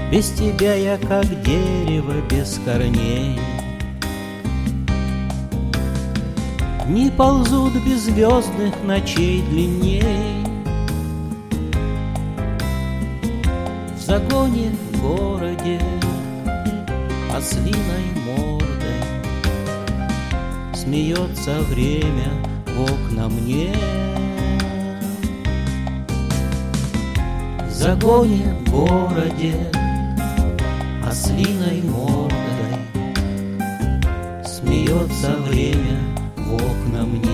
Без тебя я как дерево без корней. Не ползут беззвездных ночей длинней. В загоне в городе ослиной мордой смеется время в окна мне. В загоне в городе ослиной мордой смеется время в окна мне.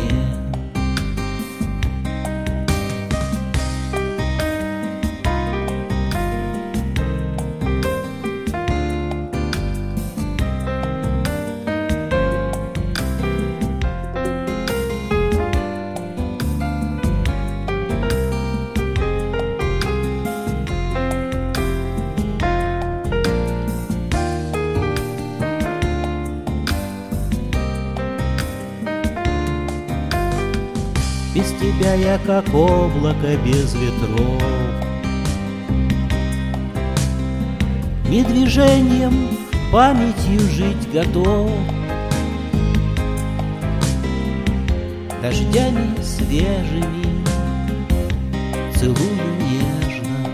Без тебя я как облако без ветров. Ни движением, памятью жить готов. Дождями свежими целую нежно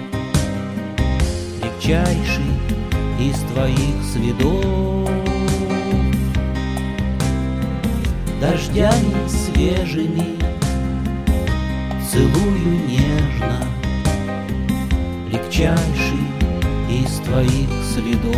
легчайший из твоих следов. Дождями свежими целую нежно легчайший из твоих следов.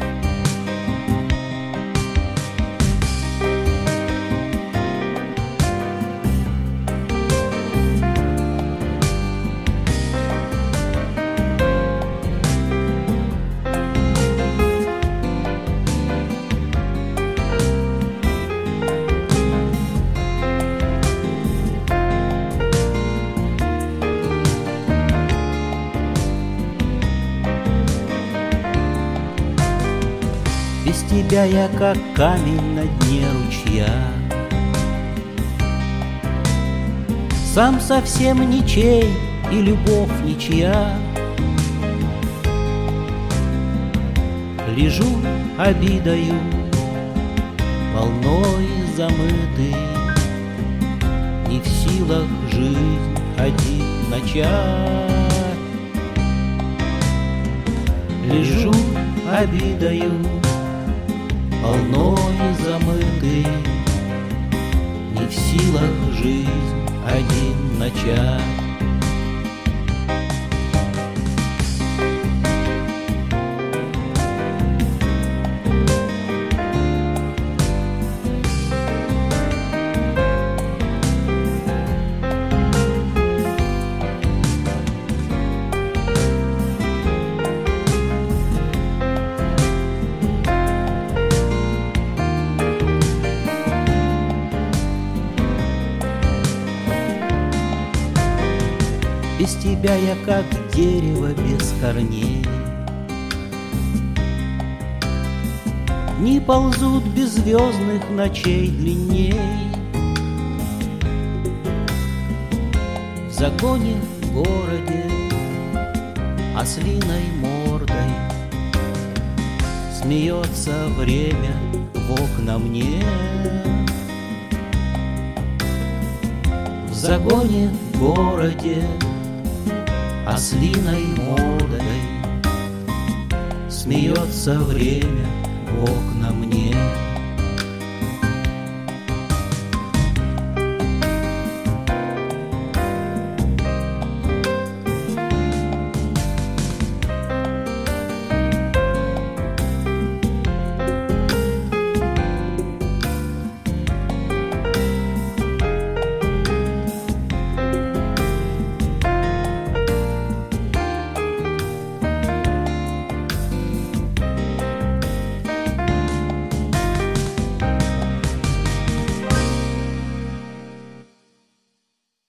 Без тебя я как камень на дне ручья, сам совсем ничей и любовь ничья. Лежу обидою, волной замытый, не в силах жизнь один начать. Лежу обидою, волной замытый, не в силах жизнь один начать. Без тебя я как дерево без корней. Не ползут беззвездных ночей длинней. В загоне в городе ослиной мордой смеется время в окна мне. В загоне в городе ослиной мордой смеется время в окна мне.